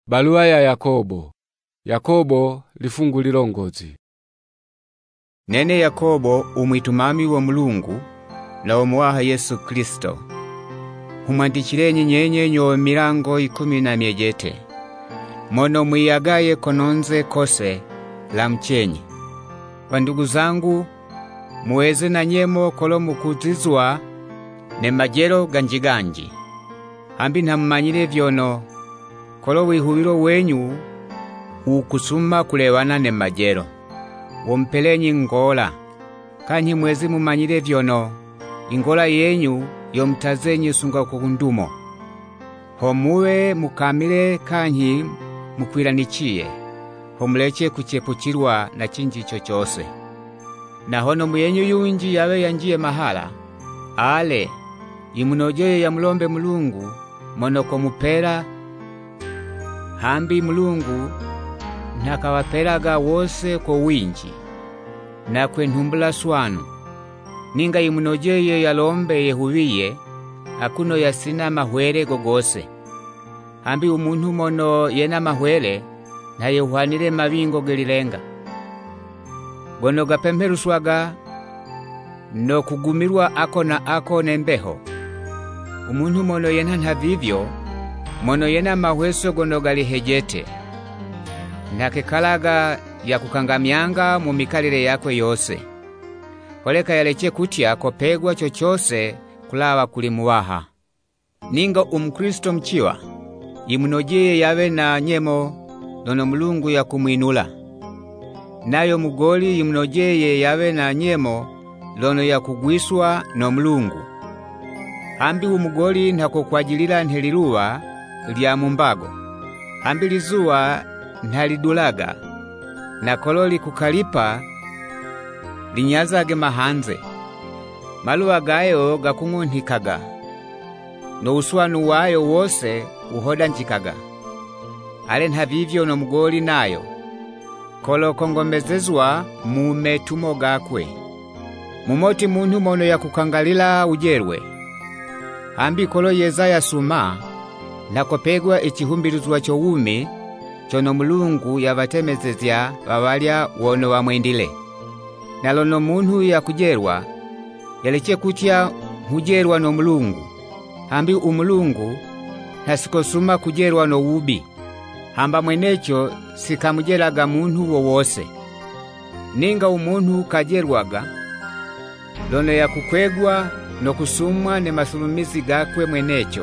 Barua ya Yakobo. Yakobo lifungu lilongozi. Nene Yakobo umwitumami wa Mulungu na umuwaha Yesu Kristo. Humwandikirenyi nyenye nyo milango 10 mono mwiyagaye kononze kose la mchenyi. Wandugu zangu, muweze na nyemo kolo mukutizwa ne majero ganjiganji. Hambi ntamumanyire vyono kolo wihubiro wenyu ukusuma kulewana ne majero. Wompelenyi ngola, kanyi mwezi mumanyire vyono ingola yenyu yomtazenyi sunga kukundumo. Homuwe mukamile kanyi mukwiranichiye, homuleche kuchepukirwa na chinjicho chose. Na hono muyenyu yunji yawe yanjie mahala, ale imunojeye ya mulombe Mulungu monoko mupera. Hambi Mulungu nakawapelaga wose kwa winji na kwentumbula swanu. Ninga imunojeye yalombe yehuwiye akuno yasina mahwele gogose. Hambi umuntu mono yena mahwele na yehuhanire mabingo gelilenga. Gono gapemperuswaga no kugumirwa ako na ako nembeho. Umuntu mono yena nhavivyo mono yena mahweso gono galihejete. Nakekalaga ya kukangamyanga mu mikalire yakwe yose. Koleka yaleche kutya kopegwa chochose kulawa kulimuwaha. Ninga umkristo mchiwa imunojeye yawe na nyemo dono Mulungu ya kumwinula. Nayo mugoli imunojeye yawe na nyemo dono ya kugwiswa no Mulungu. Hambi umugoli ntako kwajilila nheliluwa lya mumbago. Hambi lizuwa nhalidulaga na kololi kukalipa linyazage mahanze. Maluwa gayo gakungunhikaga no uswanu wayo wose uhoda njikaga. Ale nhavivyo no mugoli nayo kolo kongomezezwa mumetumo gakwe. Mumoti muntu mono ya kukangalila ujerwe. Hambi kolo yeza ya suma na kopegwa ichihumbilizwa chowumi chono Mulungu yavatemezezya wavalya wono wamwendile. Nalono muntu ya kujerwa yaleche kutya hujerwa no Mulungu. Hambi umulungu nasikosuma kujerwa no ubi. Hamba mwenecho sikamujeraga muntu wowose. Ninga umuntu kajerwaga lono ya kukwegwa no kusumwa ne masulumizi gakwe mwenecho.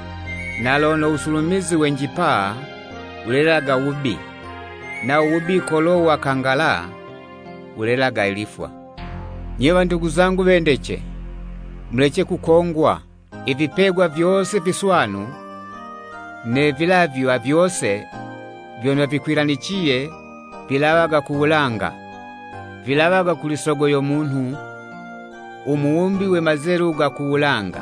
Nalono usulumizi wenjipa ulelaga ubi. Na ubi kolo wakangala ulelaga ilifwa. Nyewa ndugu zangu bendeche, mleche kukongwa ivipegwa vyose viswanu ne vilavyo vyose vyono vikwiranichiye vilawaga kuulanga. Vilawaga kulisogo yo muntu umuumbi we mazeru ga kuulanga.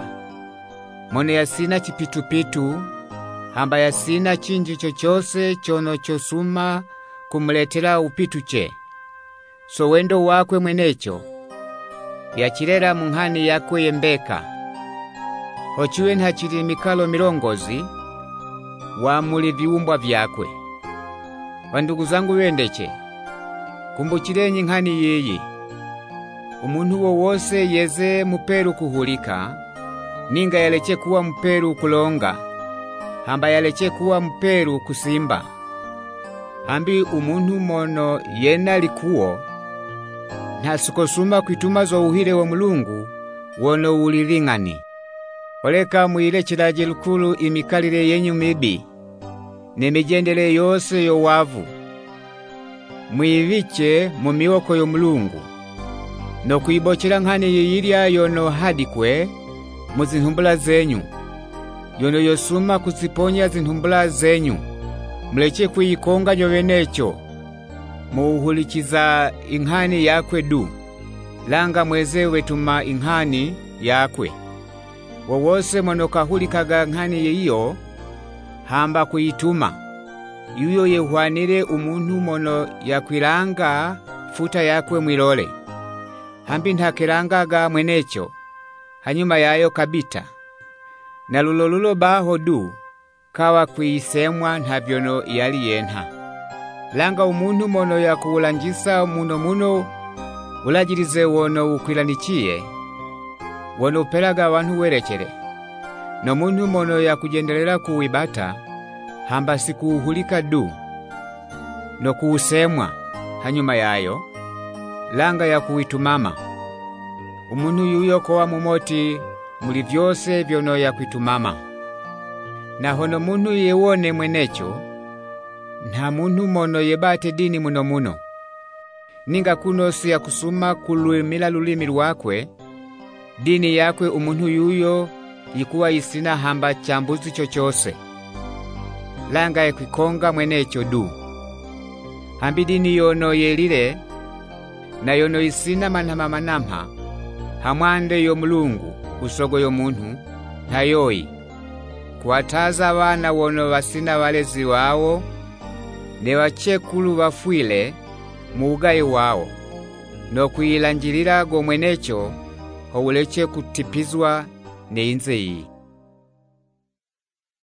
Mone yasina chipitupitu, hamba yasina chinji chochose chono chosuma kumuletela upituche. So wendo wakwe mwenecho yachirera munghani yakwe yembeka. Hochuwe nhachiri mikalo milongozi wa muli viumbwa vyakwe. Wandugu zangu wendeche, kumbuchirenyi nghani yeyi. Umuntu wowose yeze muperu kuhulika, ninga yaleche kuwa muperu kulonga, hamba yaleche kuwa muperu kusimba. Hambi umuntu mono yena likuo ntasikosuma kwituma zo uhire wa Mulungu wono ulilingani. Oleka muile chilaje lukulu imikalire yenyu mibi ne mijendele yose yo wavu. Muiviche mu miwoko yo Mulungu no kuibochera nkhani yiyirya yono hadikwe mu zinhumbula zenyu yono yosuma kuziponya zinhumbula zenyu. Mleche kuyikonga nyowenecho muuhulikiza inghani yakwe du. Langa mweze wetuma inghani yakwe. Wowose monoka hulikaga nghani yeyo hamba kuyituma. Yuyo yehuanire umuntu mono yakwiranga futa yakwe mwilole. Hambi ntakirangaga mwenecho hanyuma yayo kabita. Na lulolulo baho du kawa kwisemwa nta vyono yali yenha. Langa umuntu mono yakuulangisa muno ulagirize wono ukwilanichiye, wono upelaga abantu werekere. No muntu mono yakujendelela kuwibata, hamba sikuuhulika du. No kuusemwa, hanyuma yayo, langa ya kuitumama. Umuntu yuyo kowa mumoti muli vyose vyono ya kuitumama. Na hono muntu yewone mwenecho, nta muntu mono yebate dini muno. Ninga kuno siya kusuma kulumila lulimi lwakwe, dini yakwe umuntu yuyo yikuwa isina hamba chambuzi chochose. Langa ya kwikonga mwenecho du. Hambi dini yono yelile, na yono isina manama hamwande yo Mulungu usogo yo muntu ntayoyi. Kuwataza abana wono basina balezi wawo, ne bachekulu bafwile mu ugayi wawo, no kwilanjilila go mwenecho howuleche kutipizwa ne inze iyi.